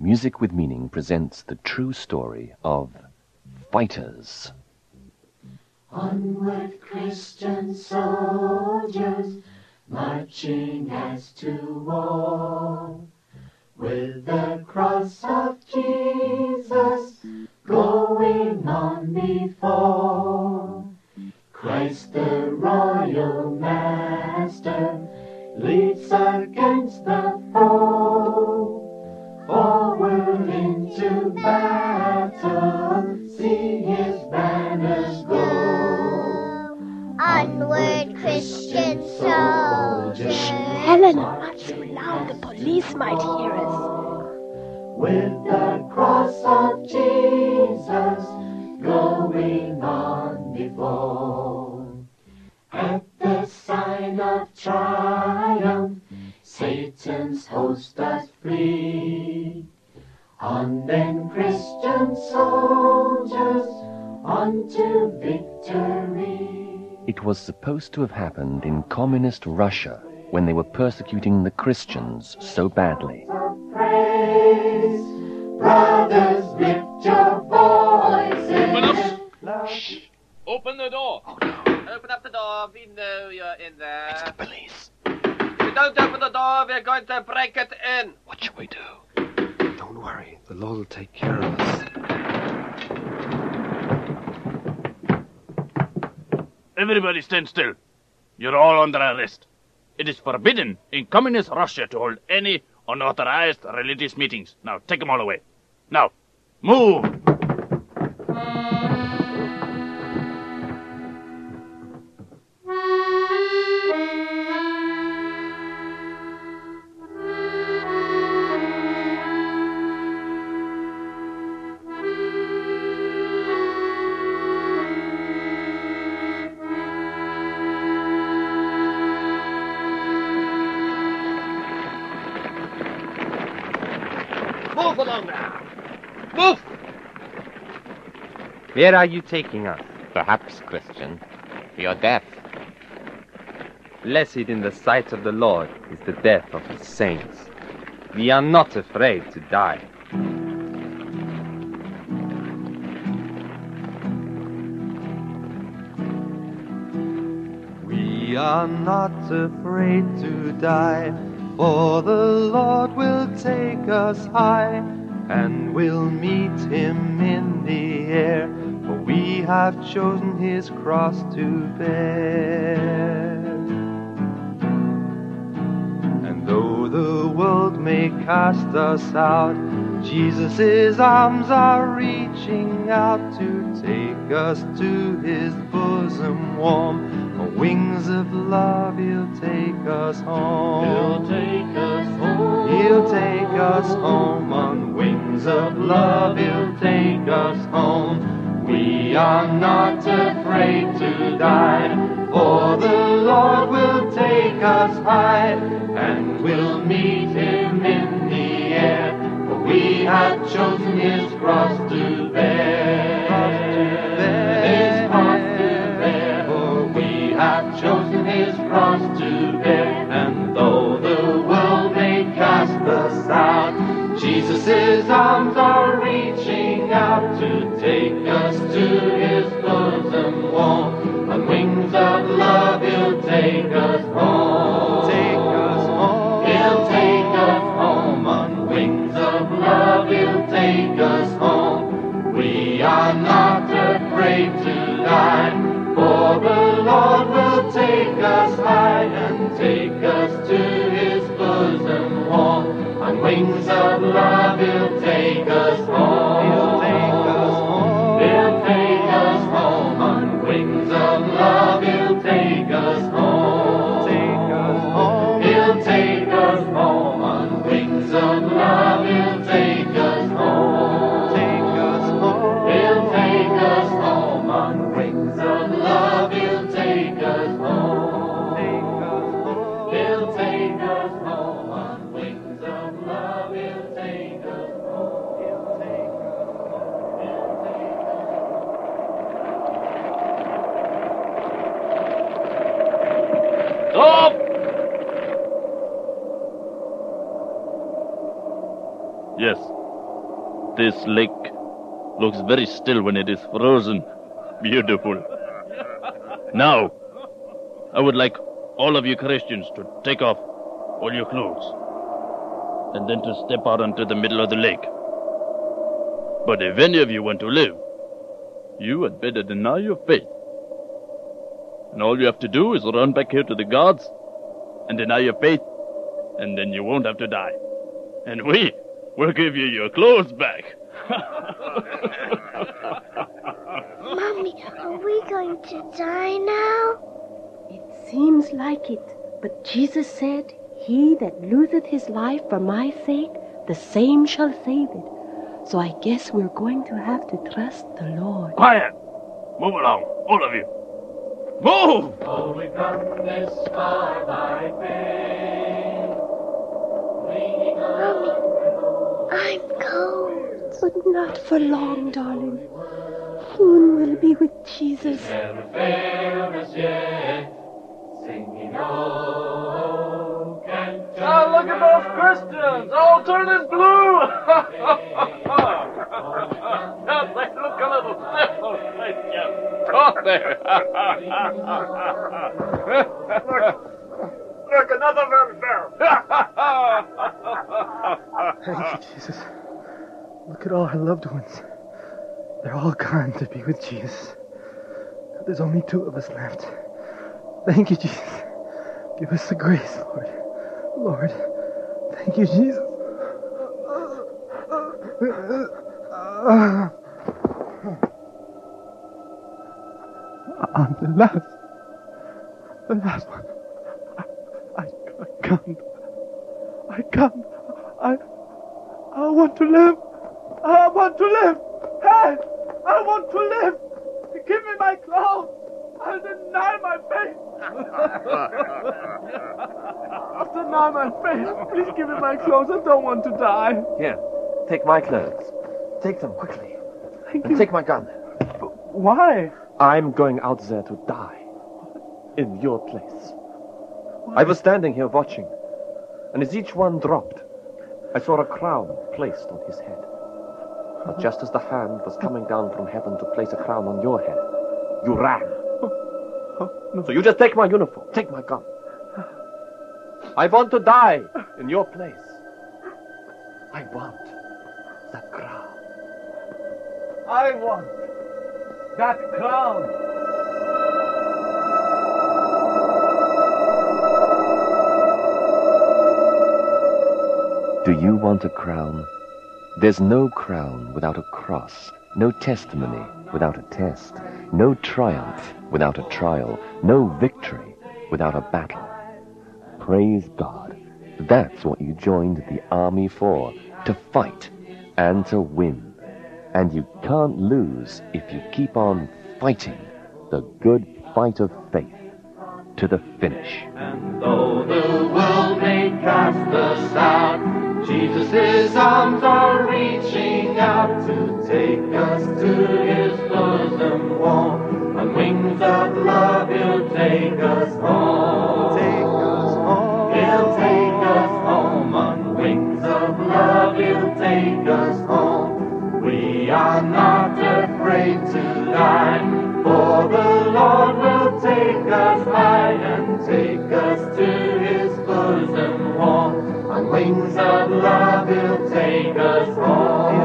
Music with Meaning presents the true story of fighters. Onward, Christian soldiers, marching as to war, with the cross of Jesus going on before. Christ the royal master leads against the foe. Forward into battle, see his banners go. Onward, Christian soldiers. Helen, not so loud, the police might hear us. With the cross of Jesus going on before. At the sign of triumph, Satan's host does flee. On then, Christian soldiers, on to victory. It was supposed to have happened in communist Russia when they were persecuting the Christians so badly. Praise, brothers, lift your voices. Open up! Shh! Open the door! Oh, no. Open up the door, we know you're in there. It's the police. If you don't open the door, we're going to break it in. What shall we do? Don't worry, the Lord will take care of us. Everybody stand still. You're all under arrest. It is forbidden in communist Russia to hold any unauthorized religious meetings. Now, take them all away. Now, move! Move along now. Move! Where are you taking us? Perhaps, Christian, your death. Blessed in the sight of the Lord is the death of his saints. We are not afraid to die. We are not afraid to die, for the Lord will take us high, and we'll meet him in the air, for we have chosen his cross to bear. And though the world may cast us out, Jesus' arms are reaching out to take us to his bosom warm. On wings of love he'll take us home. He'll take us home. He'll take us home. On wings of love he'll take us home. We are not afraid to die, for the Lord will take us high, and we'll meet him in the air, for we have chosen his cross to bear. His cross to bear, for we have chosen his cross to bear. And though the world may cast us out, Jesus' arms are reaching out to take us to his bosom warm. On wings of love he'll take us home. Take us home. He'll take us home. On wings of love he'll take us home. We are not afraid to die, for the Lord will take us high and take us to his bosom warm. On wings of love he'll take us home. He'll take us home. He'll take us home. On wings of love he'll take us home. Take us home. He'll take us home. On wings of love he'll take us home. Take us home. He'll take us home. On wings of love he'll take us home. Take us home. He'll take us home. On wings of love he'll take us home. He'll take us home. He'll take us home. Stop! Yes, This lake looks very still when it is frozen. Beautiful. Now, I would like all of you Christians to take off all your clothes and then to step out onto the middle of the lake. But if any of you want to live, you had better deny your faith. And all you have to do is run back here to the guards and deny your faith, and then you won't have to die. And we will give you your clothes back. Mommy, are we going to die now? It seems like it, but Jesus said, "He that loseth his life for my sake, the same shall save it." So I guess we're going to have to trust the Lord. Quiet! Move along, all of you. Move! Oh, we've come this far by faith. Leaning Mommy, on I'm cold. But not for long, darling. Soon we'll be with Jesus. never failed us yet. Singing, oh, can't Oh, look at those Christians! All turning blue! They look a little stiff, those Christians. Oh, there. Look, another one fell. Thank you, Jesus. Look at all our loved ones. They're all gone to be with Jesus. There's only 2 of us left. Thank you, Jesus. Give us the grace, Lord. Lord, thank you, Jesus. I'm the last one. I can't. I want to live. I want to live. Hey, I want to live. Give me my clothes. I'll deny my faith. I'll deny my faith. Please give me my clothes. I don't want to die. Here, take my clothes. Take them quickly. Thank And you. take my gun. Why? I'm going out there to die. In your place. I was standing here watching. And as each one dropped, I saw a crown placed on his head. But just as the hand was coming down from heaven to place a crown on your head, you ran. So you just take my uniform, take my gun. I want to die in your place. I want that crown. I want that crown. Do you want a crown? There's no crown without a cross, no testimony without a test, no triumph without a trial, no victory without a battle. Praise God. That's what you joined the army for, to fight and to win. And you can't lose if you keep on fighting the good fight of faith to the finish. And though the world may cast us out, Jesus' arms are reaching out to take us to his bosom warm. On wings of love he'll take us home. Take us home. He'll take us home. On wings of love he'll take us home. We are not afraid to die, for the Lord will take us high and take us to his bosom warm. On wings of love he'll take us home.